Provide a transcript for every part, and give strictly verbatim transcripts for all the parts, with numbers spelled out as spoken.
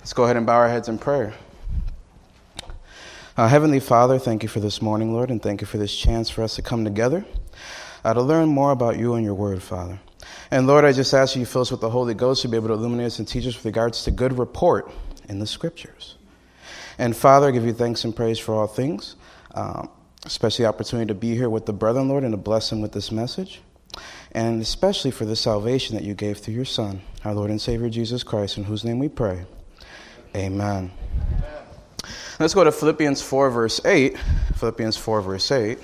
Let's go ahead and bow our heads in prayer. Uh, Heavenly Father, thank you for this morning, Lord, and thank you for this chance for us to come together uh, to learn more about you and your word, Father. And Lord, I just ask you to fill us with the Holy Ghost to be able to illuminate us and teach us with regards to good report in the Scriptures. And Father, I give you thanks and praise for all things, um, especially the opportunity to be here with the brethren, Lord, and to bless them with this message. And especially for the salvation that you gave through your Son, our Lord and Savior Jesus Christ, in whose name we pray. Amen. Amen. Let's go to Philippians four, verse eight. Philippians four, verse eight.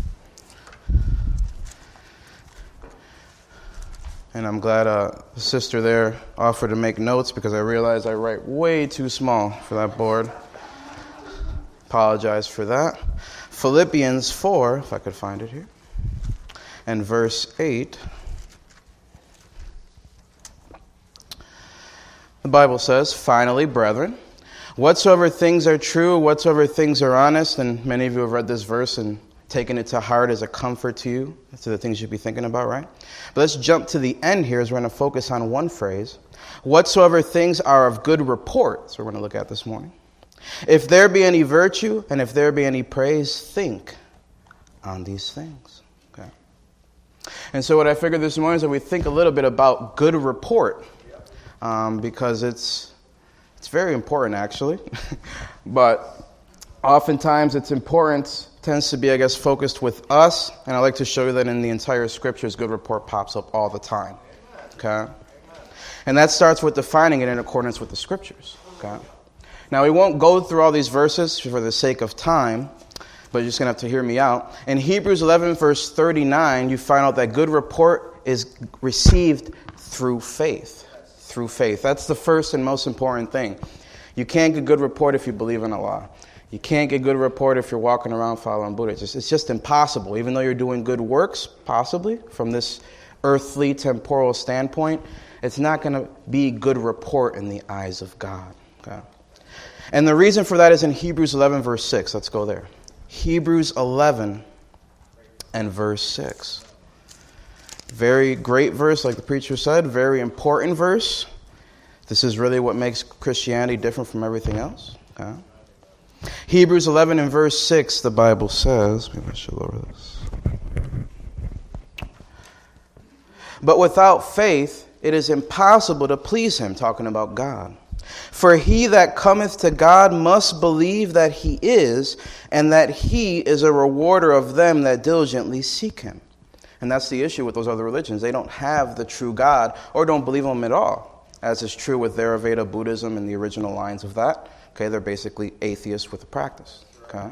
And I'm glad uh, the sister there offered to make notes because I realized I write way too small for that board. Apologize for that. Philippians four, if I could find it here, and verse eight. The Bible says, "Finally, brethren, whatsoever things are true, whatsoever things are honest," and many of you have read this verse and taken it to heart as a comfort to you, to the things you should be thinking about, right? But let's jump to the end here as we're going to focus on one phrase. Whatsoever things are of good report, that's what we're going to look at this morning. If there be any virtue, and if there be any praise, think on these things. Okay. And so what I figured this morning is that we think a little bit about good report. Um, because it's it's very important, actually. But oftentimes it's important, tends to be, I guess, focused with us. And I like to show you that in the entire Scriptures, good report pops up all the time. Okay? And that starts with defining it in accordance with the Scriptures. Okay? Now, we won't go through all these verses for the sake of time, but you're just going to have to hear me out. In Hebrews eleven, verse thirty-nine, you find out that good report is received through faith. Through faith. That's the first and most important thing. You can't get good report if you believe in Allah. You can't get good report if you're walking around following Buddha. It's just, it's just impossible. Even though you're doing good works, possibly, from this earthly, temporal standpoint, it's not going to be good report in the eyes of God. Okay? And the reason for that is in Hebrews eleven, verse six. Let's go there. Hebrews eleven and verse six. Very great verse, like the preacher said. Very important verse. This is really what makes Christianity different from everything else. Okay? Hebrews eleven and verse six, the Bible says, maybe I should lower this. But without faith, it is impossible to please him, talking about God. For he that cometh to God must believe that he is, and that he is a rewarder of them that diligently seek him. And that's the issue with those other religions. They don't have the true God or don't believe him at all, as is true with Theravada Buddhism and the original lines of that. Okay, they're basically atheists with a practice. Okay?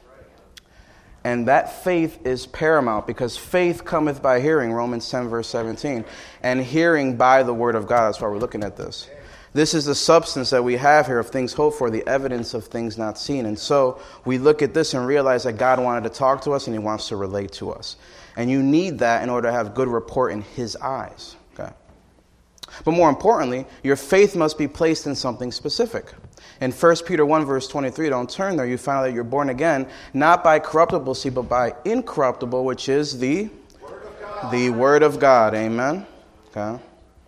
And that faith is paramount because faith cometh by hearing, Romans ten, verse seventeen, and hearing by the word of God. That's why we're looking at this. This is the substance that we have here of things hoped for, the evidence of things not seen. And so we look at this and realize that God wanted to talk to us and he wants to relate to us. And you need that in order to have good report in his eyes. Okay. But more importantly, your faith must be placed in something specific. In First Peter one, verse twenty-three, don't turn there, you find out that you're born again, not by corruptible seed, but by incorruptible, which is the Word of God. The Word of God. Amen? Okay.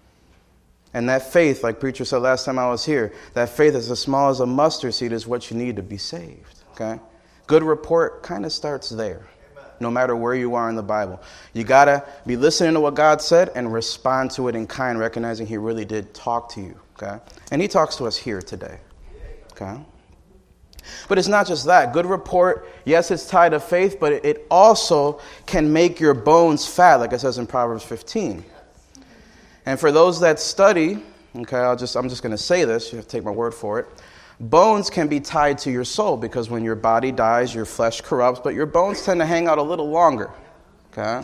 And that faith, like preacher said last time I was here, that faith is as small as a mustard seed is what you need to be saved. Okay. Good report kind of starts there. No matter where you are in the Bible. You got to be listening to what God said and respond to it in kind, recognizing he really did talk to you. Okay? And he talks to us here today. Okay? But it's not just that. Good report, yes, it's tied to faith, but it also can make your bones fat, like it says in Proverbs fifteen. And for those that study, okay, I'll just, I'm just going to say this. You have to take my word for it. Bones can be tied to your soul because when your body dies, your flesh corrupts, but your bones tend to hang out a little longer. Okay?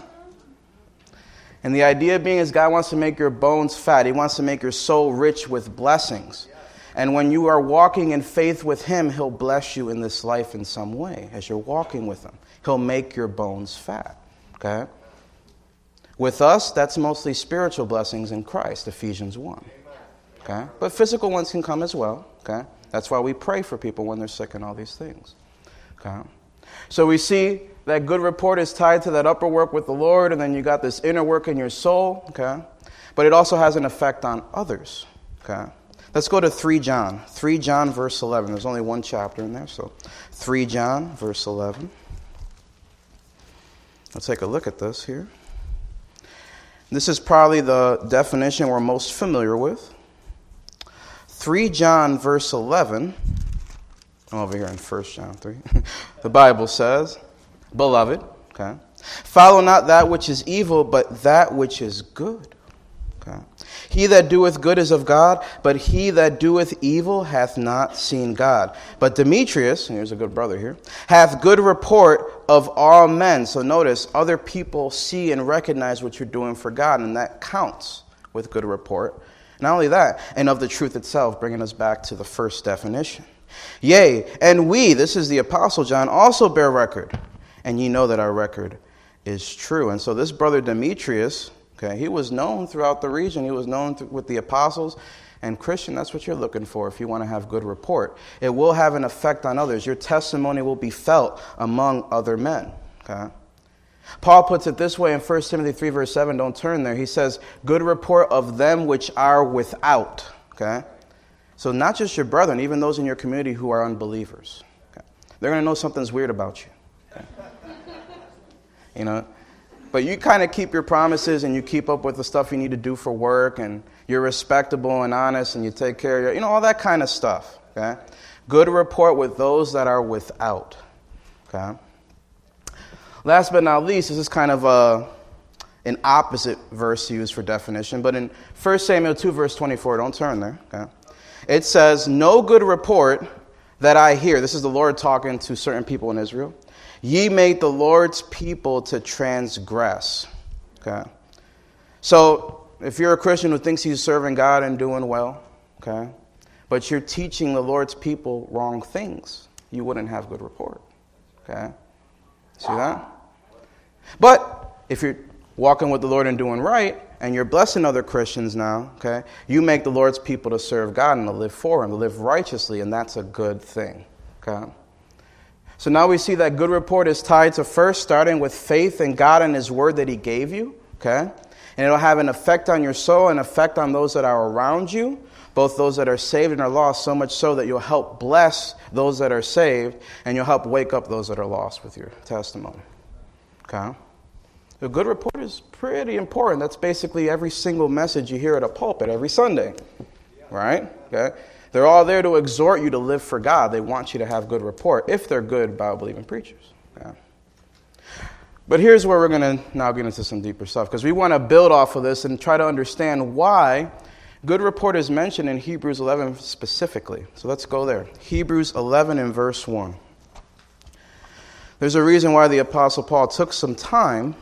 And the idea being is God wants to make your bones fat. He wants to make your soul rich with blessings. And when you are walking in faith with him, he'll bless you in this life in some way as you're walking with him. He'll make your bones fat. Okay? With us, that's mostly spiritual blessings in Christ, Ephesians one. Okay? But physical ones can come as well. Okay? That's why we pray for people when they're sick and all these things. Okay? So we see that good report is tied to that upper work with the Lord, and then you got this inner work in your soul. Okay? But it also has an effect on others. Okay? Let's go to three John. three John, verse eleven. There's only one chapter in there, so three John, verse eleven. Let's take a look at this here. This is probably the definition we're most familiar with. three John, verse eleven. I'm over here in First John three. The Bible says, Beloved, okay, follow not that which is evil, but that which is good. Okay. He that doeth good is of God, but he that doeth evil hath not seen God. But Demetrius, and here's a good brother here, hath good report of all men. So notice, other people see and recognize what you're doing for God, and that counts with good report. Not only that, and of the truth itself, bringing us back to the first definition. Yea, and we, this is the Apostle John, also bear record, and ye know that our record is true. And so this brother Demetrius, okay, he was known throughout the region. He was known th- with the apostles. And Christian, that's what you're looking for if you want to have good report. It will have an effect on others. Your testimony will be felt among other men. Okay. Paul puts it this way in First Timothy three, verse seven. Don't turn there. He says, good report of them which are without. Okay. So not just your brethren, even those in your community who are unbelievers. Okay. They're going to know something's weird about you. Okay. You know. But you kind of keep your promises and you keep up with the stuff you need to do for work, and you're respectable and honest and you take care of your, you know, all that kind of stuff. Okay? Good report with those that are without. Okay? Last but not least, this is kind of a, an opposite verse to use for definition, but in First Samuel two, verse twenty-four, don't turn there. Okay? It says, no good report that I hear. This is the Lord talking to certain people in Israel. Ye made the Lord's people to transgress. Okay. So if you're a Christian who thinks he's serving God and doing well, okay, but you're teaching the Lord's people wrong things, you wouldn't have good report. Okay. See that? But if you're walking with the Lord and doing right, and you're blessing other Christians now, okay, you make the Lord's people to serve God and to live for him, to live righteously, and that's a good thing. Okay. So now we see that good report is tied to first starting with faith in God and his word that he gave you, okay? And it'll have an effect on your soul, an effect on those that are around you, both those that are saved and are lost, so much so that you'll help bless those that are saved, and you'll help wake up those that are lost with your testimony, okay? A good report is pretty important. That's basically every single message you hear at a pulpit every Sunday, right? Okay. They're all there to exhort you to live for God. They want you to have good report, if they're good Bible-believing preachers. Okay. But here's where we're going to now get into some deeper stuff, because we want to build off of this and try to understand why good report is mentioned in Hebrews eleven specifically. So let's go there. Hebrews eleven and verse one. There's a reason why the Apostle Paul took some time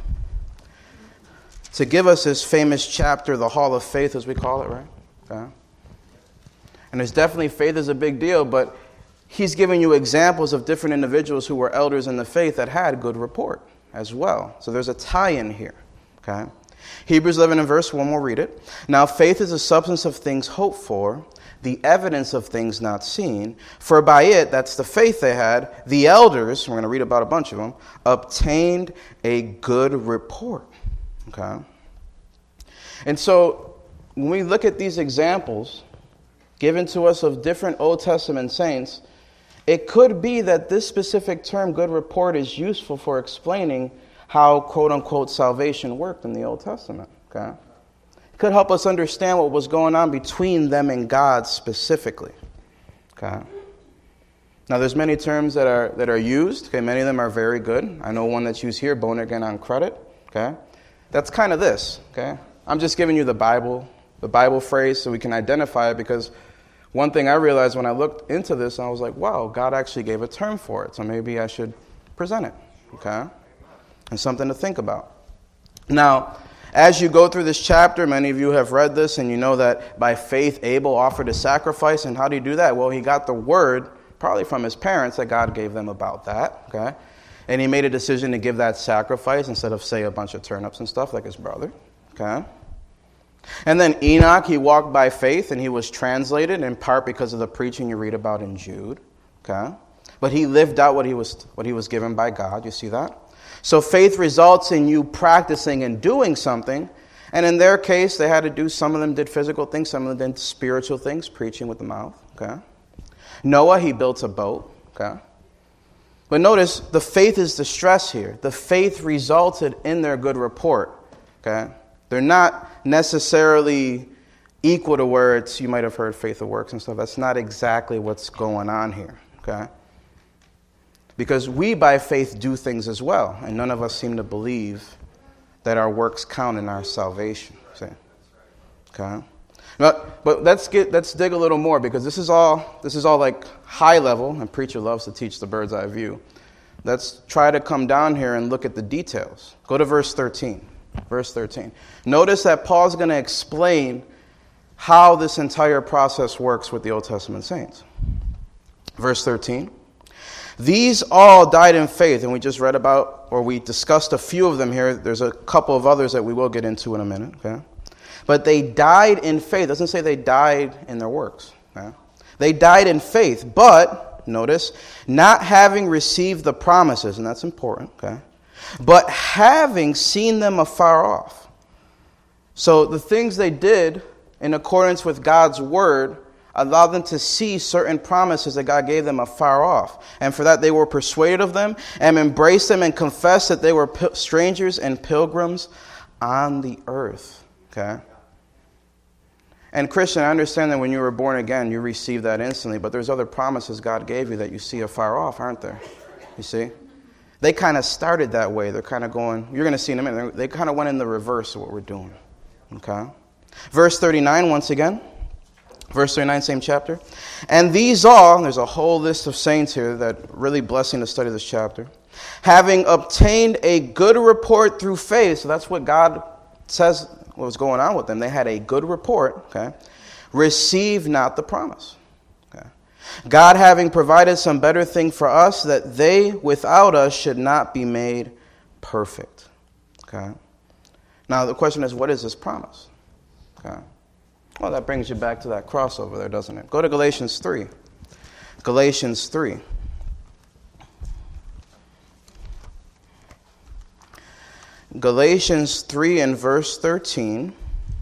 to give us his famous chapter, the Hall of Faith, as we call it, right? Okay. And there's definitely, faith is a big deal, but he's giving you examples of different individuals who were elders in the faith that had good report as well. So there's a tie-in here. Okay. Hebrews eleven and verse one, we'll read it. Now faith is the substance of things hoped for, the evidence of things not seen. For by it, that's the faith they had, the elders, we're going to read about a bunch of them, obtained a good report. Okay. And so when we look at these examples given to us of different Old Testament saints, it could be that this specific term, good report, is useful for explaining how, quote-unquote, salvation worked in the Old Testament. Okay? It could help us understand what was going on between them and God specifically. Okay? Now, there's many terms that are that are used. Okay? Many of them are very good. I know one that's used here, born again on credit. Okay? That's kind of this. Okay? I'm just giving you the Bible, the Bible phrase so we can identify it, because one thing I realized when I looked into this, I was like, wow, God actually gave a term for it, so maybe I should present it, okay? And something to think about. Now, as you go through this chapter, many of you have read this, and you know that by faith Abel offered a sacrifice, and how did he do that? Well, he got the word, probably from his parents, that God gave them about that, okay? And he made a decision to give that sacrifice instead of, say, a bunch of turnips and stuff like his brother, okay? And then Enoch, he walked by faith, and he was translated in part because of the preaching you read about in Jude. Okay, but he lived out what he was what he was given by God. You see that? So faith results in you practicing and doing something, And in their case, they had to do, some of them did physical things, some of them did spiritual things, preaching with the mouth. Okay. Noah, he built a boat. Okay. But notice, the faith is the stress here. The faith resulted in their good report. Okay? They're not necessarily equal to where it's, you might have heard faith of works and stuff. That's not exactly what's going on here. Okay? Because we, by faith, do things as well. And none of us seem to believe that our works count in our salvation. See? Okay? But, but let's get let's dig a little more, because this is all this is all like high level, and preacher loves to teach the bird's eye view. Let's try to come down here and look at the details. Go to verse thirteen. Verse thirteen. Notice that Paul's going to explain how this entire process works with the Old Testament saints. Verse thirteen. These all died in faith, and we just read about, or we discussed a few of them here. There's a couple of others that we will get into in a minute. Okay. But they died in faith. It doesn't say they died in their works. Okay? They died in faith, but, notice, not having received the promises, and that's important, okay? But having seen them afar off. So the things they did in accordance with God's word allowed them to see certain promises that God gave them afar off. And for that they were persuaded of them and embraced them and confessed that they were strangers and pilgrims on the earth. Okay? And Christian, I understand that when you were born again, you received that instantly, but there's other promises God gave you that you see afar off, aren't there? You see? They kind of started that way. They're kind of going, you're going to see in a minute, they kind of went in the reverse of what we're doing. Okay? Verse thirty-nine, once again. Verse thirty-nine, same chapter. And these all, and there's a whole list of saints here that really blessing to study this chapter, having obtained a good report through faith, so that's what God says what was going on with them. They had a good report, okay? Receive not the promise. Okay? God having provided some better thing for us, that they without us should not be made perfect. Okay? Now the question is, what is this promise? Okay? Well, that brings you back to that crossover there, doesn't it? Go to Galatians three. Galatians three. Galatians three and verse thirteen.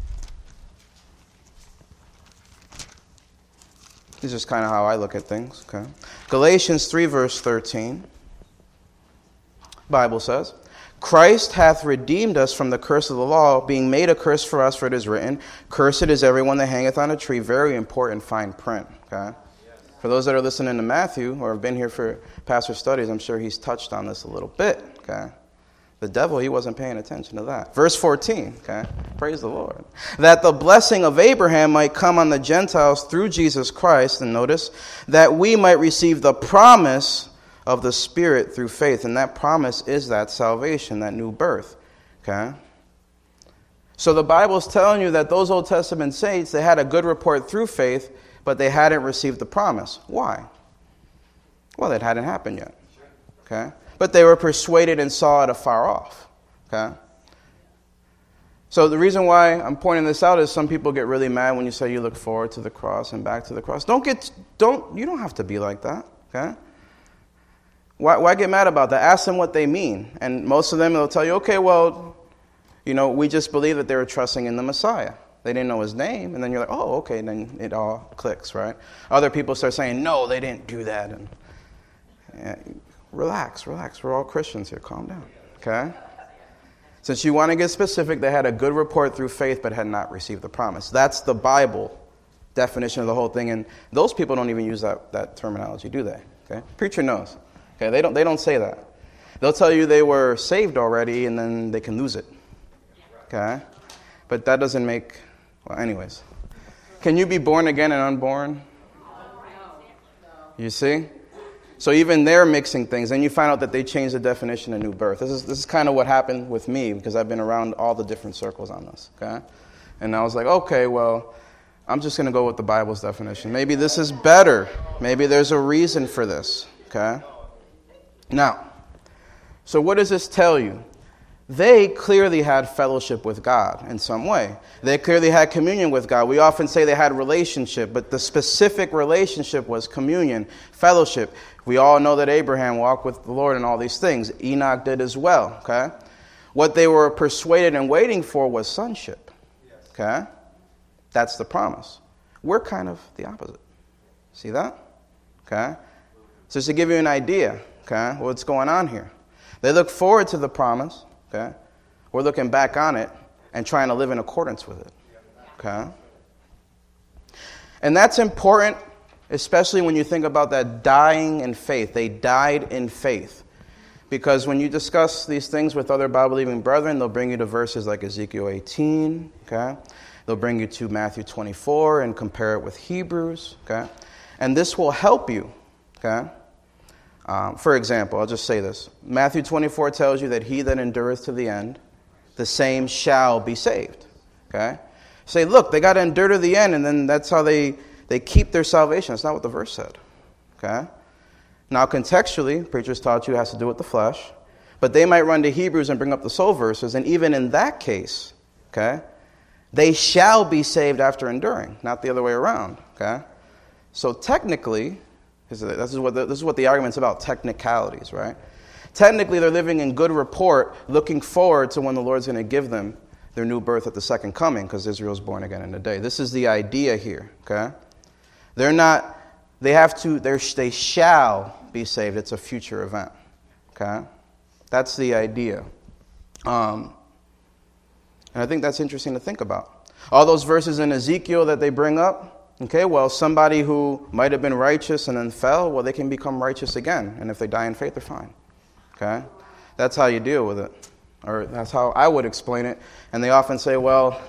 This is kind of how I look at things. Okay. Galatians three verse thirteen. Bible says, Christ hath redeemed us from the curse of the law, being made a curse for us, for it is written, Cursed is everyone that hangeth on a tree. Very important fine print. Okay. For those that are listening to Matthew or have been here for pastor studies, I'm sure he's touched on this a little bit. Okay. The devil, he wasn't paying attention to that. Verse fourteen, okay? Praise the Lord. That the blessing of Abraham might come on the Gentiles through Jesus Christ, and notice, that we might receive the promise of the Spirit through faith. And that promise is that salvation, that new birth, okay? So the Bible's telling you that those Old Testament saints, they had a good report through faith, but they hadn't received the promise. Why? Well, it hadn't happened yet, okay? But they were persuaded and saw it afar off. Okay? So the reason why I'm pointing this out is some people get really mad when you say you look forward to the cross and back to the cross. Don't get, don't, you don't have to be like that. Okay? Why, why get mad about that? Ask them what they mean. And most of them, they'll tell you, okay, well, you know, we just believe that they were trusting in the Messiah. They didn't know his name. And then you're like, oh, okay, then it all clicks, right? Other people start saying, no, they didn't do that. And, and Relax, relax. We're all Christians here. Calm down. Okay? Since you want to get specific, they had a good report through faith but had not received the promise. That's the Bible definition of the whole thing. And those people don't even use that, that terminology, do they? Okay? Preacher knows. Okay, they don't they don't say that. They'll tell you they were saved already and then they can lose it. Okay? But that doesn't make, well, anyways. Can you be born again and unborn? You see? So even they're mixing things, and you find out that they changed the definition of new birth. This is this is kind of what happened with me, because I've been around all the different circles on this, okay? And I was like, okay, well, I'm just going to go with the Bible's definition. Maybe this is better. Maybe there's a reason for this, okay? Now, so what does this tell you? They clearly had fellowship with God in some way. They clearly had communion with God. We often say they had relationship, but the specific relationship was communion, fellowship. We all know that Abraham walked with the Lord and all these things. Enoch did as well, okay? What they were persuaded and waiting for was sonship. Okay? That's the promise. We're kind of the opposite. See that? Okay? So just to give you an idea, okay, what's going on here. They look forward to the promise, okay? We're looking back on it and trying to live in accordance with it. Okay? And that's important, especially when you think about that dying in faith. They died in faith. Because when you discuss these things with other Bible-believing brethren, they'll bring you to verses like Ezekiel eighteen, okay? They'll bring you to Matthew twenty-four and compare it with Hebrews, okay? And this will help you, okay? Um, for example, I'll just say this. Matthew twenty-four tells you that he that endureth to the end, the same shall be saved, okay? Say, look, they got to endure to the end, and then that's how they, they keep their salvation. That's not what the verse said, okay? Now, contextually, preachers taught you it has to do with the flesh, but they might run to Hebrews and bring up the soul verses, and even in that case, okay, they shall be saved after enduring, not the other way around, okay? So technically, this is what the, this is what the argument's about, technicalities, right? Technically, they're living in good report, looking forward to when the Lord's going to give them their new birth at the second coming, because Israel's born again in a day. This is the idea here, okay? They're not, they have to, they're, they shall be saved. It's a future event, okay? That's the idea. Um, and I think that's interesting to think about. All those verses in Ezekiel that they bring up, okay, well, somebody who might have been righteous and then fell, well, they can become righteous again. And if they die in faith, they're fine, okay? That's how you deal with it. Or that's how I would explain it. And they often say, well,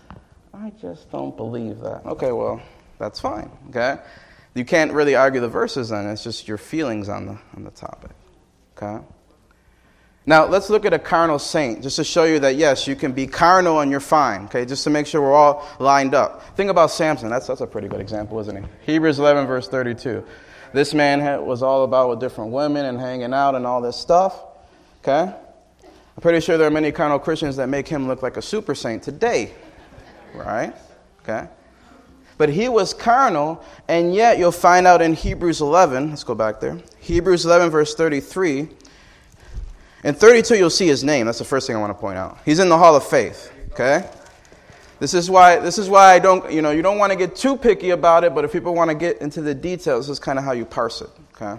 I just don't believe that. Okay, well, that's fine, okay? You can't really argue the verses then. It's just your feelings on the on the topic, okay? Now, let's look at a carnal saint, just to show you that, yes, you can be carnal and you're fine, okay? Just to make sure we're all lined up. Think about Samson. That's, that's a pretty good example, isn't he? Hebrews eleven, verse thirty-two. This man had, was all about with different women and hanging out and all this stuff, okay? I'm pretty sure there are many carnal Christians that make him look like a super saint today, right? Okay? But he was carnal, and yet you'll find out in Hebrews eleven, let's go back there, Hebrews eleven, verse thirty-three. In thirty-two, you'll see his name. That's the first thing I want to point out. He's in the Hall of Faith, okay? This is why This is why I don't, you know, you don't want to get too picky about it, but if people want to get into the details, this is kind of how you parse it, okay?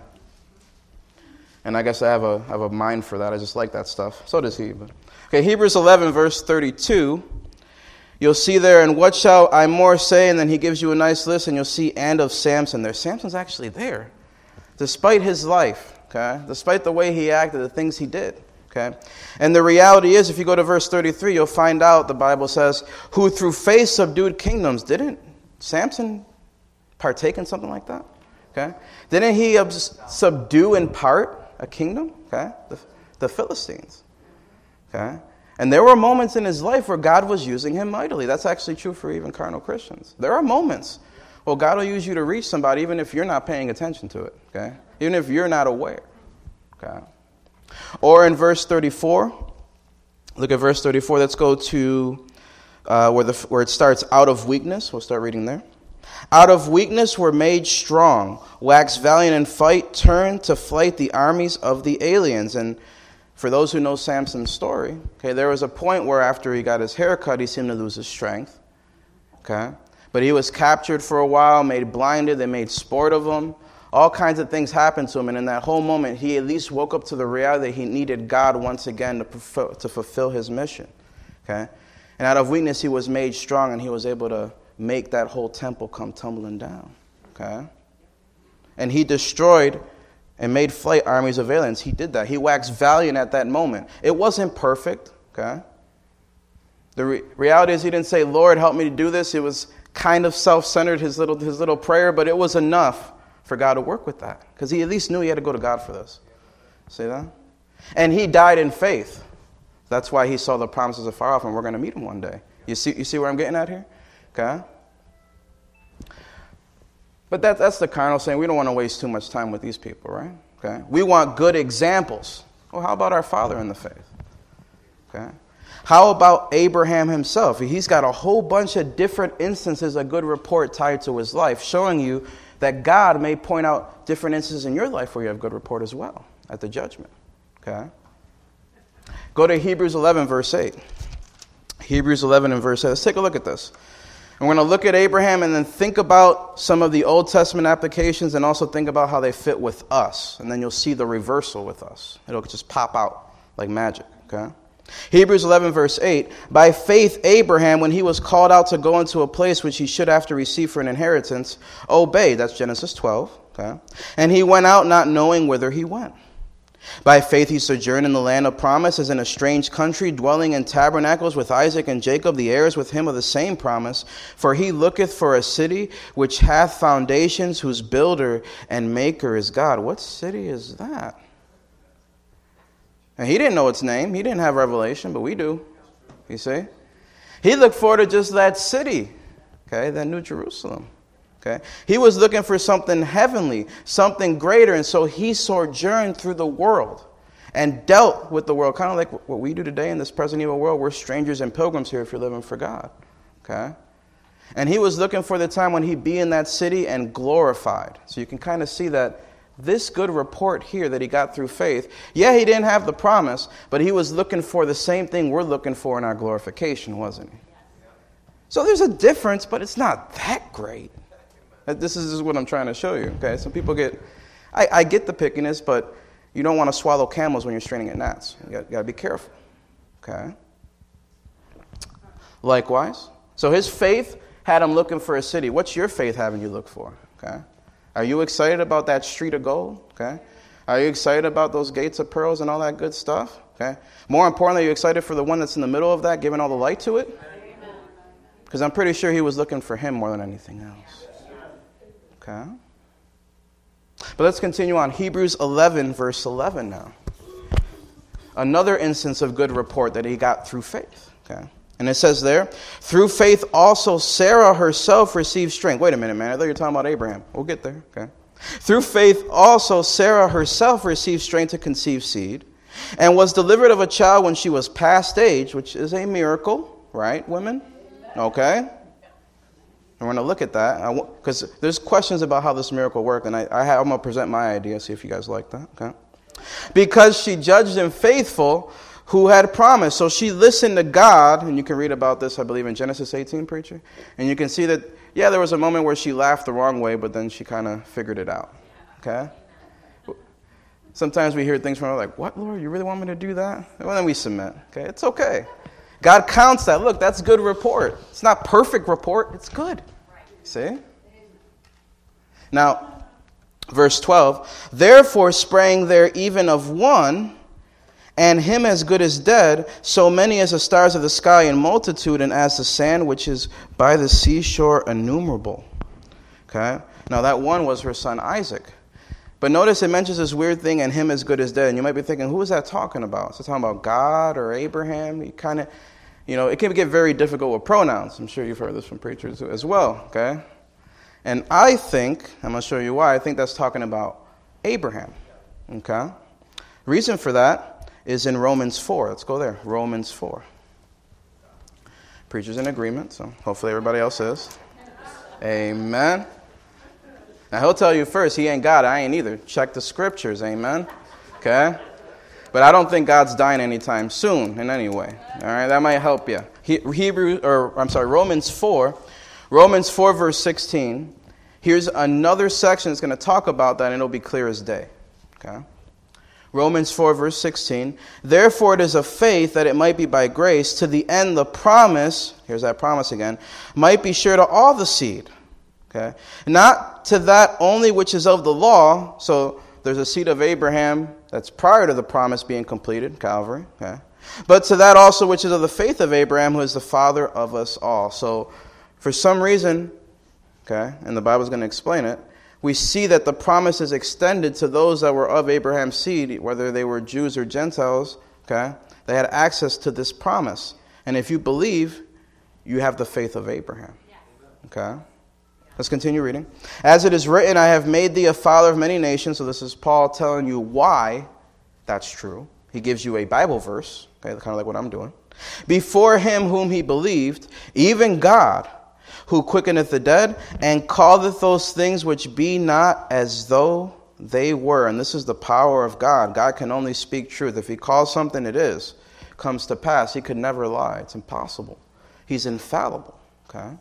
And I guess I have a have a mind for that. I just like that stuff. So does he. But. Okay, Hebrews eleven, verse thirty-two. You'll see there, and what shall I more say? And then he gives you a nice list, and you'll see, and of Samson there. Samson's actually there, despite his life, okay? Despite the way he acted, the things he did, okay? And the reality is, if you go to verse thirty-three, you'll find out, the Bible says, who through faith subdued kingdoms. Didn't Samson partake in something like that? Okay? Didn't he subdue in part a kingdom, okay? The, the Philistines, okay? And there were moments in his life where God was using him mightily. That's actually true for even carnal Christians. There are moments where God will use you to reach somebody even if you're not paying attention to it, okay? Even if you're not aware, okay? Or in verse thirty-four, look at verse thirty-four. Let's go to uh, where, the, where it starts, out of weakness. We'll start reading there. Out of weakness were made strong, waxed valiant in fight, turned to flight the armies of the aliens. And for those who know Samson's story, okay, there was a point where after he got his hair cut, he seemed to lose his strength, okay? But he was captured for a while, made blinded, they made sport of him. All kinds of things happened to him, and in that whole moment, he at least woke up to the reality that he needed God once again to fulfill, to fulfill his mission, okay? And out of weakness, he was made strong, and he was able to make that whole temple come tumbling down, okay? And he destroyed and made flight armies of aliens. He did that. He waxed valiant at that moment. It wasn't perfect, okay? The re- reality is he didn't say, Lord, help me to do this. It was kind of self-centered, his little his little prayer, but it was enough for God to work with that, because he at least knew he had to go to God for this. See that? And he died in faith. That's why he saw the promises afar off, and we're going to meet him one day. You see, you see where I'm getting at here? Okay? But that, that's the carnal saying. We don't want to waste too much time with these people, right? Okay? We want good examples. Well, how about our father in the faith? Okay? How about Abraham himself? He's got a whole bunch of different instances, a good report tied to his life, showing you that God may point out different instances in your life where you have good report as well at the judgment. Okay? Go to Hebrews eleven, verse eight. Hebrews eleven and verse eight. Let's take a look at this. And we're going to look at Abraham and then think about some of the Old Testament applications and also think about how they fit with us. And then you'll see the reversal with us. It'll just pop out like magic, okay? Hebrews eleven, verse eight. By faith, Abraham, when he was called out to go into a place which he should after receive for an inheritance, obeyed. That's Genesis twelve, okay? And he went out not knowing whither he went. By faith he sojourned in the land of promise as in a strange country, dwelling in tabernacles with Isaac and Jacob, the heirs with him of the same promise. For he looketh for a city which hath foundations, whose builder and maker is God. What city is that? And he didn't know its name. He didn't have revelation, but we do. You see? He looked forward to just that city, okay, that New Jerusalem. Okay. He was looking for something heavenly, something greater, and so he sojourned through the world and dealt with the world, kind of like what we do today in this present evil world. We're strangers and pilgrims here if you're living for God. Okay. And he was looking for the time when he'd be in that city and glorified. So you can kind of see that this good report here that he got through faith, yeah, he didn't have the promise, but he was looking for the same thing we're looking for in our glorification, wasn't he? So there's a difference, but it's not that great. This is what I'm trying to show you, okay? Some people get, I, I get the pickiness, but you don't want to swallow camels when you're straining at gnats. You got, got to be careful, okay? Likewise. So his faith had him looking for a city. What's your faith having you look for, okay? Are you excited about that street of gold, okay? Are you excited about those gates of pearls and all that good stuff, okay? More importantly, are you excited for the one that's in the middle of that, giving all the light to it? Because I'm pretty sure he was looking for him more than anything else. Okay. But let's continue on. Hebrews eleven, verse eleven now. Another instance of good report that he got through faith. Okay. And it says there, through faith also Sarah herself received strength. Wait a minute, man. I thought you were talking about Abraham. We'll get there. Okay. Through faith also Sarah herself received strength to conceive seed and was delivered of a child when she was past age, which is a miracle, right, women? Okay. And we're going to look at that because there's questions about how this miracle worked, and I, I have, I'm going to present my idea, see if you guys like that. Okay? Because she judged him faithful who had promised. So she listened to God, and you can read about this, I believe, in Genesis eighteen, preacher. And you can see that, yeah, there was a moment where she laughed the wrong way, but then she kind of figured it out. Okay? Sometimes we hear things from her like, what, Lord, you really want me to do that? Well, then we submit. Okay? It's okay. God counts that. Look, that's good report. It's not perfect report. It's good. See? Now, verse twelve. Therefore sprang there even of one, and him as good as dead, so many as the stars of the sky in multitude, and as the sand which is by the seashore innumerable. Okay? Now that one was her son Isaac. But notice it mentions this weird thing, and him as good as dead. And you might be thinking, who is that talking about? Is it talking about God or Abraham? You kind of... You know, it can get very difficult with pronouns. I'm sure you've heard this from preachers as well, okay? And I think, I'm going to show you why, I think that's talking about Abraham, okay? Reason for that is in Romans four. Let's go there, Romans four. Preacher's in agreement, so hopefully everybody else is. Amen. Now, he'll tell you first, he ain't God, I ain't either. Check the scriptures, amen? Okay? But I don't think God's dying anytime soon in any way. All right, that might help you. He, Hebrew, or I'm sorry, Romans four, Romans four, verse sixteen. Here's another section that's going to talk about that, and it'll be clear as day. Okay. Romans four, verse sixteen. Therefore it is of faith that it might be by grace, to the end the promise, here's that promise again, might be sure to all the seed. Okay. Not to that only which is of the law. So there's a seed of Abraham that's prior to the promise being completed, Calvary. Okay. But to that also which is of the faith of Abraham, who is the father of us all. So for some reason, okay, and the Bible's going to explain it, we see that the promise is extended to those that were of Abraham's seed, whether they were Jews or Gentiles, okay? They had access to this promise. And if you believe, you have the faith of Abraham. Okay? Let's continue reading. As it is written, I have made thee a father of many nations. So this is Paul telling you why that's true. He gives you a Bible verse, okay, kind of like what I'm doing. Before him whom he believed, even God, who quickeneth the dead, and calleth those things which be not as though they were, and this is the power of God. God can only speak truth. If he calls something, it is, comes to pass. He could never lie. It's impossible. He's infallible. Okay?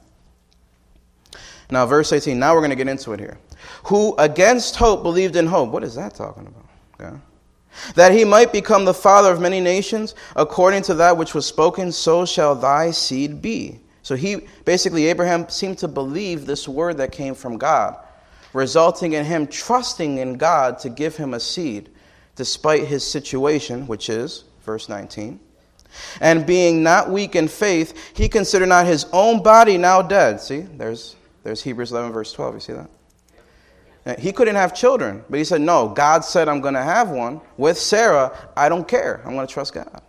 Now, verse eighteen, now we're going to get into it here. Who against hope believed in hope. What is that talking about? Okay. That he might become the father of many nations, according to that which was spoken, so shall thy seed be. So he, basically, Abraham seemed to believe this word that came from God, resulting in him trusting in God to give him a seed, despite his situation, which is, verse nineteen, and being not weak in faith, he considered not his own body now dead. See, there's there's Hebrews eleven, verse twelve. You see that? He couldn't have children, but he said, no, God said I'm going to have one with Sarah. I don't care. I'm going to trust God.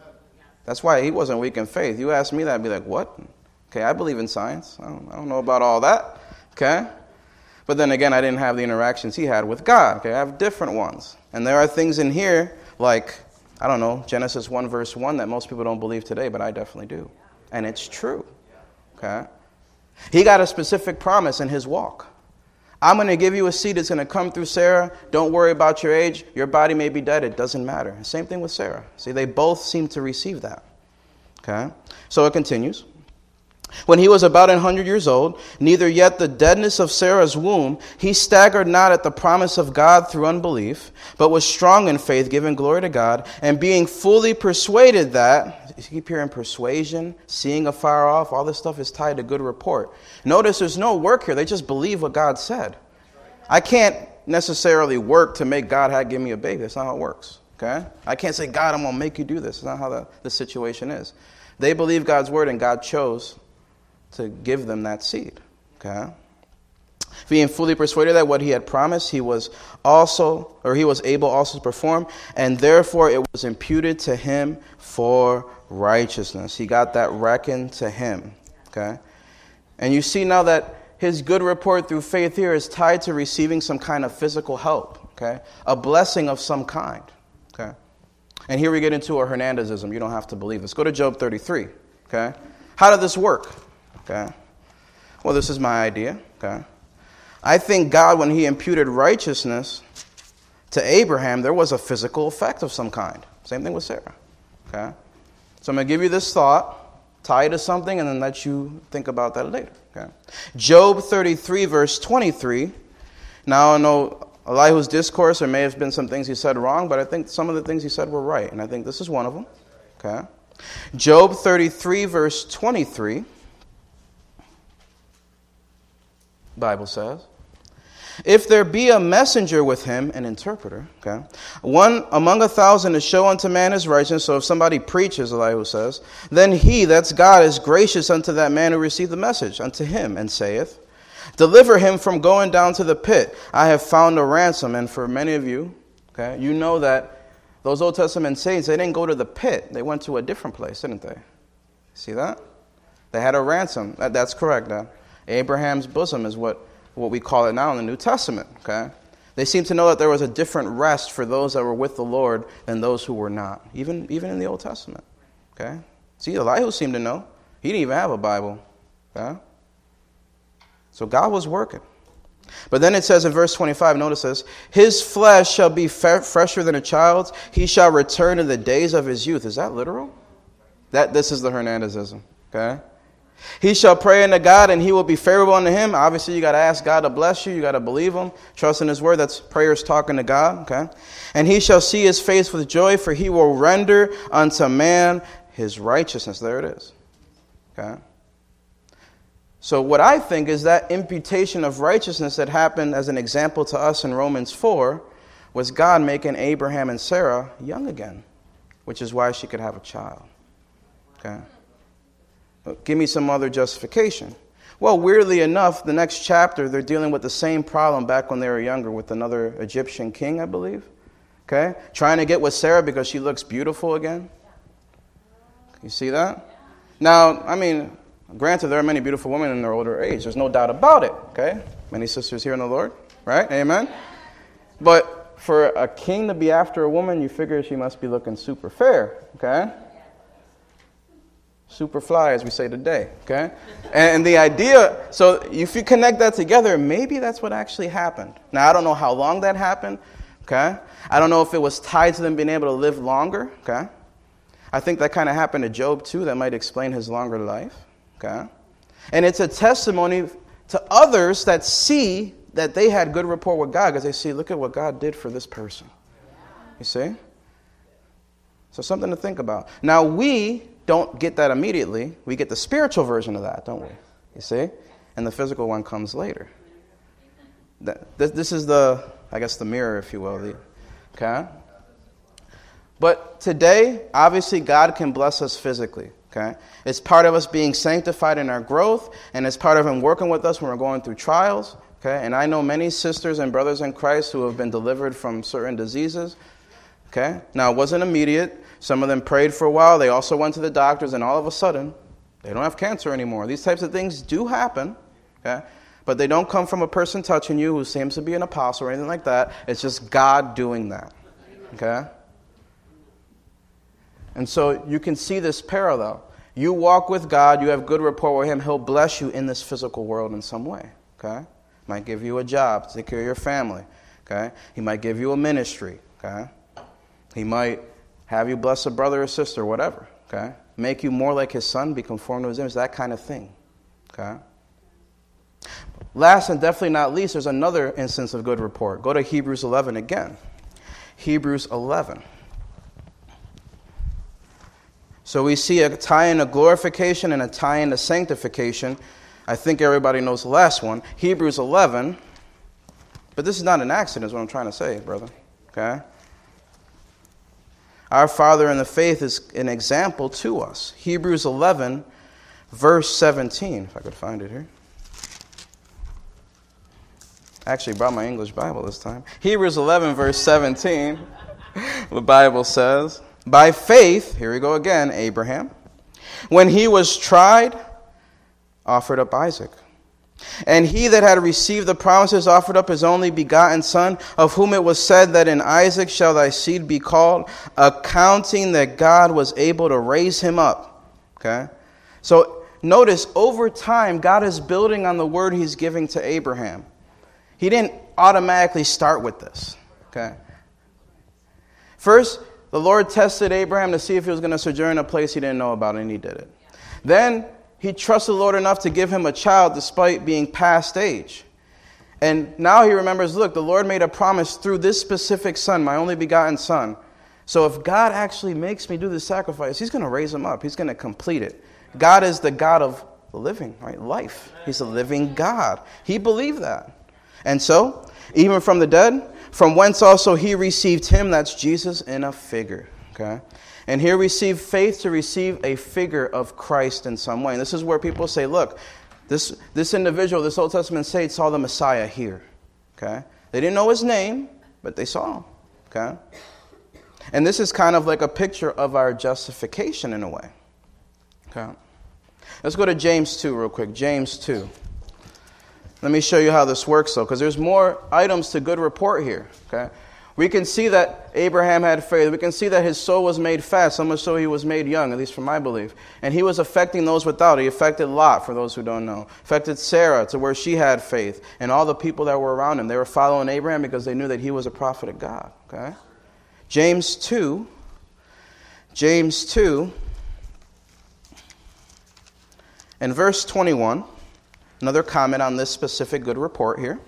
That's why he wasn't weak in faith. You ask me that, I'd be like, what? Okay, I believe in science. I don't, I don't know about all that. Okay? But then again, I didn't have the interactions he had with God. Okay, I have different ones. And there are things in here like, I don't know, Genesis one verse one that most people don't believe today, but I definitely do. And it's true. Okay? He got a specific promise in his walk. I'm going to give you a seed that's going to come through Sarah. Don't worry about your age. Your body may be dead. It doesn't matter. Same thing with Sarah. See, they both seem to receive that. Okay? So it continues. When he was about an hundred years old, neither yet the deadness of Sarah's womb, he staggered not at the promise of God through unbelief, but was strong in faith, giving glory to God, and being fully persuaded that, you keep hearing persuasion, seeing afar off, all this stuff is tied to good report. Notice there's no work here. They just believe what God said. I can't necessarily work to make God have, give me a baby. That's not how it works. Okay? I can't say, God, I'm going to make you do this. That's not how the, the situation is. They believe God's word, and God chose to give them that seed. Okay? Being fully persuaded that what he had promised, he was also, or he was able also to perform, and therefore it was imputed to him for righteousness. He got that reckoned to him. Okay? And you see now that his good report through faith here is tied to receiving some kind of physical help. Okay? A blessing of some kind. Okay? And here we get into a Hernandezism. You don't have to believe this. Go to Job thirty-three. Okay? How did this work? Okay. Well, this is my idea. Okay. I think God, when he imputed righteousness to Abraham, there was a physical effect of some kind. Same thing with Sarah. Okay. So I'm going to give you this thought, tie it to something, and then let you think about that later. Okay. Job thirty-three, verse twenty-three. Now, I know Elihu's discourse, there may have been some things he said wrong, but I think some of the things he said were right, and I think this is one of them. Okay. Job thirty-three, verse twenty-three. Bible says, if there be a messenger with him, an interpreter, okay, one among a thousand to show unto man his righteousness. So if somebody preaches, Elihu says, then he, that's God, is gracious unto that man who received the message, unto him, and saith, deliver him from going down to the pit. I have found a ransom. And for many of you, okay, you know that those Old Testament saints, they didn't go to the pit. They went to a different place, didn't they? See that? They had a ransom. That, that's correct, Dad. Abraham's bosom is what, what we call it now in the New Testament. Okay, they seem to know that there was a different rest for those that were with the Lord than those who were not, even, even in the Old Testament. Okay, see, Elihu seemed to know. He didn't even have a Bible. Okay, so God was working. But then it says in verse twenty-five, notice this, his flesh shall be fe- fresher than a child's. He shall return in the days of his youth. Is that literal? That This is the Hernandezism. Okay. He shall pray unto God, and he will be favorable unto him. Obviously, you got to ask God to bless you. You got to believe him. Trust in his word. That's prayers talking to God. Okay. And he shall see his face with joy, for he will render unto man his righteousness. There it is. Okay. So what I think is that imputation of righteousness that happened as an example to us in Romans four was God making Abraham and Sarah young again, which is why she could have a child. Okay. Give me some other justification. Well, weirdly enough, the next chapter, they're dealing with the same problem back when they were younger with another Egyptian king, I believe. Okay? Trying to get with Sarah because she looks beautiful again. You see that? Now, I mean, granted, there are many beautiful women in their older age. There's no doubt about it. Okay? Many sisters here in the Lord. Right? Amen? But for a king to be after a woman, you figure she must be looking super fair. Okay? super fly, as we say today, okay? And the idea, so if you connect that together, maybe that's what actually happened. Now, I don't know how long that happened, okay? I don't know if it was tied to them being able to live longer, okay? I think that kind of happened to Job, too. That might explain his longer life, okay? And it's a testimony to others that see that they had good rapport with God because they see, look at what God did for this person. You see? So something to think about. Now, we don't get that immediately. We get the spiritual version of that, don't we? You see? And the physical one comes later. That, this, this is the, I guess, the mirror, if you will. The, okay? But today, obviously, God can bless us physically. Okay? It's part of us being sanctified in our growth, and it's part of Him working with us when we're going through trials. Okay? And I know many sisters and brothers in Christ who have been delivered from certain diseases. Okay? Now, it wasn't immediate. Some of them prayed for a while. They also went to the doctors, and all of a sudden, they don't have cancer anymore. These types of things do happen, okay? But they don't come from a person touching you who seems to be an apostle or anything like that. It's just God doing that, okay? And so you can see this parallel. You walk with God. You have good rapport with Him. He'll bless you in this physical world in some way, okay? Might give you a job to take care of your family, okay? He might give you a ministry, okay? He might have you bless a brother or sister, whatever, okay? Make you more like His Son, be conformed to His image, that kind of thing, okay? Last and definitely not least, there's another instance of good rapport. Go to Hebrews eleven again. Hebrews eleven. So we see a tie in to glorification and a tie in to sanctification. I think everybody knows the last one. Hebrews eleven. But this is not an accident, is what I'm trying to say, brother, okay? Our Father in the faith is an example to us. Hebrews eleven, verse seventeen. If I could find it here. I actually brought my English Bible this time. Hebrews eleven, verse seventeen. The Bible says, by faith, here we go again, Abraham, when he was tried, offered up Isaac. And he that had received the promises offered up his only begotten son, of whom it was said that in Isaac shall thy seed be called, accounting that God was able to raise him up. Okay? So notice, over time, God is building on the word He's giving to Abraham. He didn't automatically start with this. Okay? First, the Lord tested Abraham to see if he was going to sojourn in a place he didn't know about, and He did it. Then he trusted the Lord enough to give him a child despite being past age. And now he remembers, look, the Lord made a promise through this specific son, my only begotten son. So if God actually makes me do this sacrifice, He's going to raise him up. He's going to complete it. God is the God of living, right? Life. He's a living God. He believed that. And so, even from the dead, from whence also He received him, that's Jesus, in a figure. Okay? And here we see faith to receive a figure of Christ in some way. And this is where people say, look, this, this individual, this Old Testament saint saw the Messiah here. Okay? They didn't know His name, but they saw Him. Okay? And this is kind of like a picture of our justification in a way. Okay? Let's go to James two real quick. James two. Let me show you how this works, though, because there's more items to good report here. Okay? We can see that Abraham had faith. We can see that his soul was made fat, so much so he was made young, at least from my belief. And he was affecting those without. He affected Lot, for those who don't know. Affected Sarah to where she had faith. And all the people that were around him, they were following Abraham because they knew that he was a prophet of God. Okay? James two. James two. And verse twenty-one. Another comment on this specific good report here.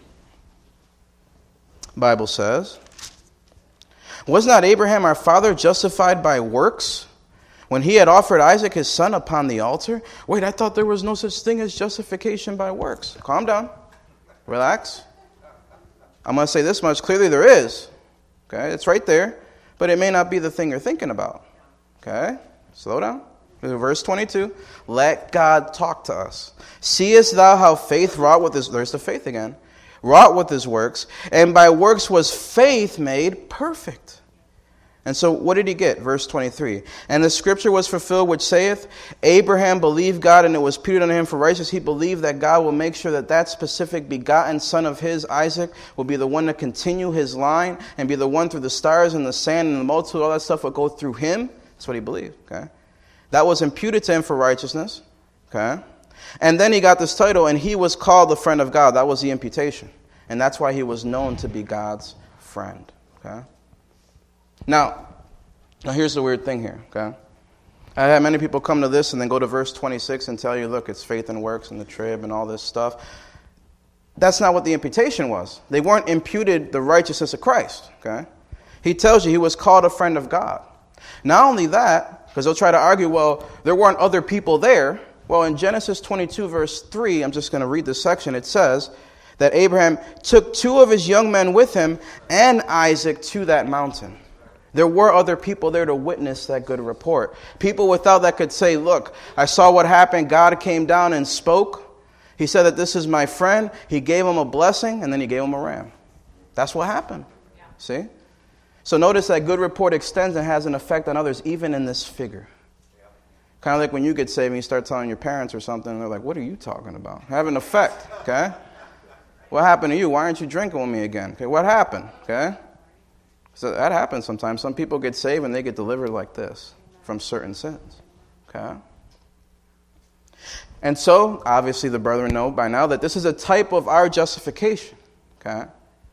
The Bible says, was not Abraham our father justified by works when he had offered Isaac his son upon the altar? Wait, I thought there was no such thing as justification by works. Calm down. Relax. I'm going to say this much. Clearly there is. Okay, it's right there. But it may not be the thing you're thinking about. Okay, slow down. Verse twenty-two, let God talk to us. Seest thou how faith wrought with his, there's the faith again, wrought with his works, and by works was faith made perfect. And so what did he get? Verse twenty-three, and the scripture was fulfilled which saith, Abraham believed God, and it was imputed unto him for righteousness. He believed that God will make sure that that specific begotten son of his, Isaac, will be the one to continue his line, and be the one through the stars and the sand and the multitude, all that stuff will go through him. That's what he believed, okay? That was imputed to him for righteousness. Okay? And then he got this title, and he was called the friend of God. That was the imputation. And that's why he was known to be God's friend. Okay? Now, now here's the weird thing here. Okay? I had many people come to this and then go to verse twenty-six and tell you, look, it's faith and works and the trib and all this stuff. That's not what the imputation was. They weren't imputed the righteousness of Christ. Okay? He tells you he was called a friend of God. Not only that, because they'll try to argue, well, there weren't other people there. Well, in Genesis twenty-two, verse three, I'm just going to read this section. It says that Abraham took two of his young men with him and Isaac to that mountain. There were other people there to witness that good report. People without that could say, look, I saw what happened. God came down and spoke. He said that this is my friend. He gave him a blessing, and then he gave him a ram. That's what happened. Yeah. See? So notice that good report extends and has an effect on others, even in this figure. Yeah. Kind of like when you get saved and you start telling your parents or something, and they're like, what are you talking about? Have an effect, okay? What happened to you? Why aren't you drinking with me again? Okay, what happened? Okay? So that happens sometimes. Some people get saved and they get delivered like this from certain sins. Okay? And so, obviously, the brethren know by now that this is a type of our justification. Okay?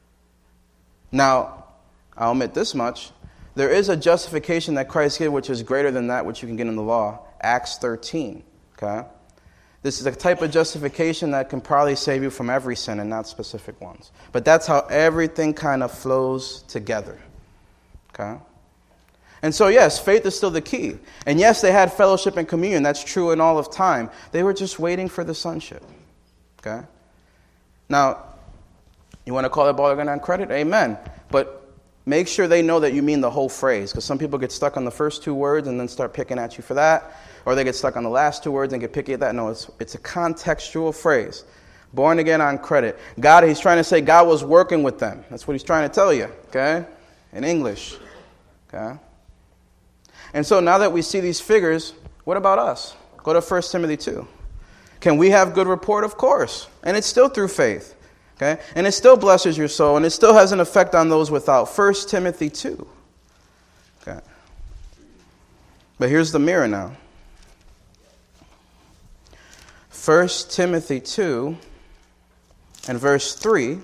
Now, I'll admit this much. There is a justification that Christ gave which is greater than that which you can get in the law. Acts thirteen. Okay? This is a type of justification that can probably save you from every sin and not specific ones. But that's how everything kind of flows together. Okay? And so, yes, faith is still the key. And yes, they had fellowship and communion. That's true in all of time. They were just waiting for the sonship. Okay? Now, you want to call that bargain on credit? Amen. But make sure they know that you mean the whole phrase, because some people get stuck on the first two words and then start picking at you for that, or they get stuck on the last two words and get picky at that. No, it's it's a contextual phrase. Born again on credit. God, he's trying to say God was working with them. That's what he's trying to tell you, okay? In English, okay? And so now that we see these figures, what about us? Go to First Timothy two. Can we have good report? Of course. And it's still through faith. Okay? And it still blesses your soul, and it still has an effect on those without. First Timothy two. Okay. But here's the mirror now. First Timothy two and verse three.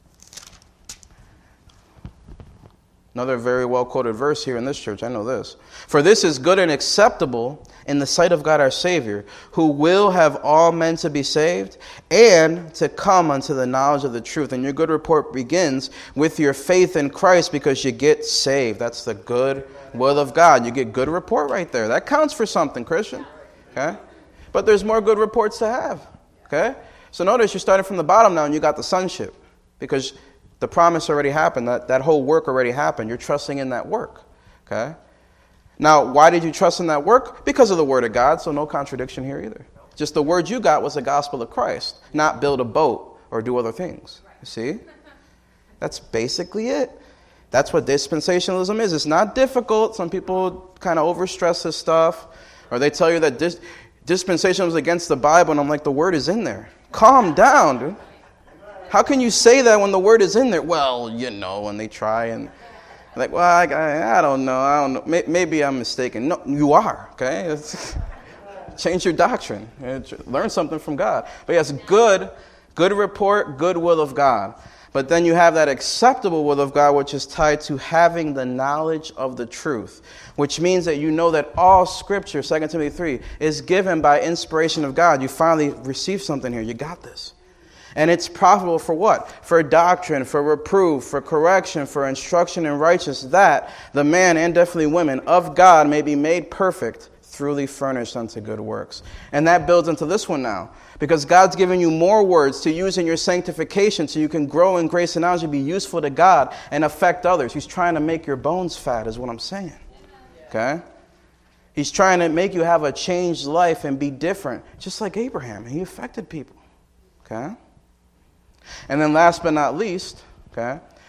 Another very well-quoted verse here in this church. I know this. For this is good and acceptable in the sight of God our Savior, who will have all men to be saved and to come unto the knowledge of the truth. And your good report begins with your faith in Christ because you get saved. That's the good will of God. You get good report right there. That counts for something, Christian. Okay? But there's more good reports to have. Okay? So notice you're starting from the bottom now and you got the sonship. Because the promise already happened. That, that whole work already happened. You're trusting in that work. Okay? Now, why did you trust in that work? Because of the word of God, so no contradiction here either. Just the word you got was the gospel of Christ, not build a boat or do other things. You see? That's basically it. That's what dispensationalism is. It's not difficult. Some people kind of overstress this stuff. Or they tell you that dis- dispensationalism is against the Bible, and I'm like, the word is in there. Calm down, dude. How can you say that when the word is in there? Well, you know, and they try and like, well, I, I, I don't know. I don't know. Maybe I'm mistaken. No, you are, okay? It's, change your doctrine. Learn something from God. But yes, good, good report, good will of God. But then you have that acceptable will of God, which is tied to having the knowledge of the truth, which means that you know that all Scripture, Second Timothy three, is given by inspiration of God. You finally received something here. You got this. And it's profitable for what? For doctrine, for reproof, for correction, for instruction in righteousness, that the man and definitely women of God may be made perfect, truly furnished unto good works. And that builds into this one now. Because God's given you more words to use in your sanctification so you can grow in grace and knowledge and be useful to God and affect others. He's trying to make your bones fat is what I'm saying. Okay? He's trying to make you have a changed life and be different. Just like Abraham. He affected people. Okay? And then last but not least, okay,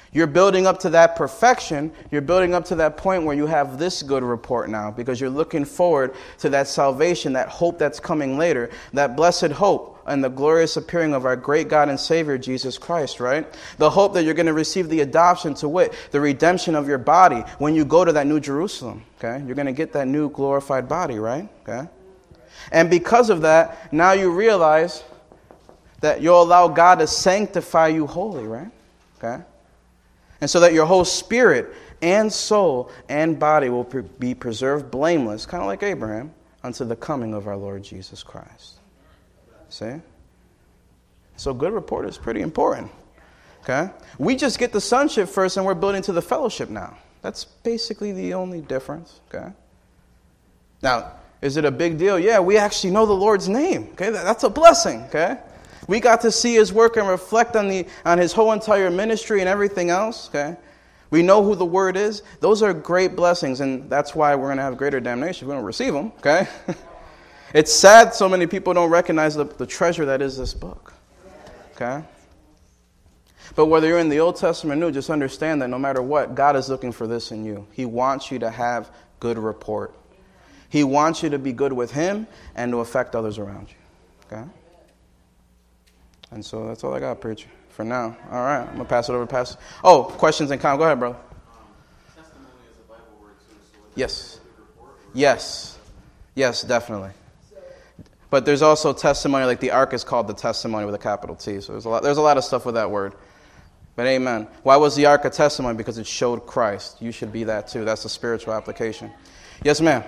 You're building up to that perfection. You're building up to that point where you have this good report now because you're looking forward to that salvation, that hope that's coming later, that blessed hope and the glorious appearing of our great God and Savior, Jesus Christ, right? The hope that you're going to receive the adoption to wit, the redemption of your body when you go to that new Jerusalem, okay? You're going to get that new glorified body, right? Okay? And because of that, now you realize that you'll allow God to sanctify you wholly, right? Okay? And so that your whole spirit and soul and body will be preserved blameless, kind of like Abraham, unto the coming of our Lord Jesus Christ. See? So good report is pretty important. Okay? We just get the sonship first and we're building to the fellowship now. That's basically the only difference. Okay? Now, is it a big deal? Yeah, we actually know the Lord's name. Okay? That's a blessing. Okay? We got to see his work and reflect on the on his whole entire ministry and everything else. Okay, we know who the Word is. Those are great blessings, and that's why we're going to have greater damnation. We don't receive them. Okay, it's sad so many people don't recognize the, the treasure that is this book. Okay, but whether you're in the Old Testament or New, just understand that no matter what, God is looking for this in you. He wants you to have good report. He wants you to be good with Him and to affect others around you. Okay. And so that's all I got, preacher, for now. All right, I'm going to pass it over to Pastor. Oh, questions and comments. Go ahead, brother. Um, testimony is a Bible word, too. So yes. Yes. Yes, definitely. But there's also testimony, like the ark is called the testimony with a capital T. So there's a lot, there's a lot of stuff with that word. But amen. Why was the ark a testimony? Because it showed Christ. You should be that, too. That's the spiritual application. Yes, ma'am.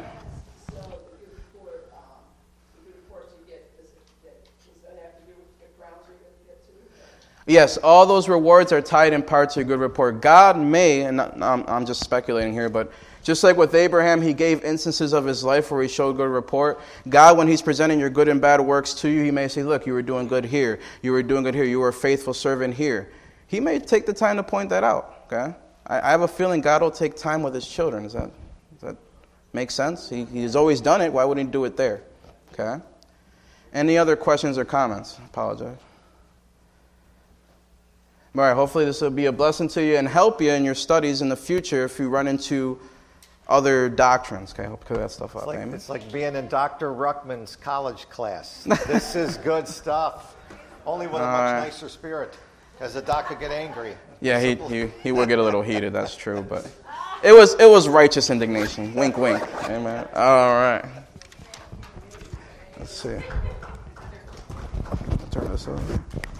Yes, all those rewards are tied in part to a good report. God may, and I'm, I'm just speculating here, but just like with Abraham, he gave instances of his life where he showed good report. God, when he's presenting your good and bad works to you, he may say, look, you were doing good here. You were doing good here. You were a faithful servant here. He may take the time to point that out. Okay, I, I have a feeling God will take time with his children. Does that, does that make sense? He, he's always done it. Why wouldn't he do it there? Okay. Any other questions or comments? I apologize. All right, hopefully this will be a blessing to you and help you in your studies in the future if you run into other doctrines. Okay, I hope to clear that stuff up. It's like, it's like being in Doctor Ruckman's college class. This is good stuff. Only with a much uh, nicer spirit. As the doc could get angry. Yeah, he, he he would get a little heated, that's true. But it was it was righteous indignation. Wink, wink. Amen. All right. Let's see. Turn this over.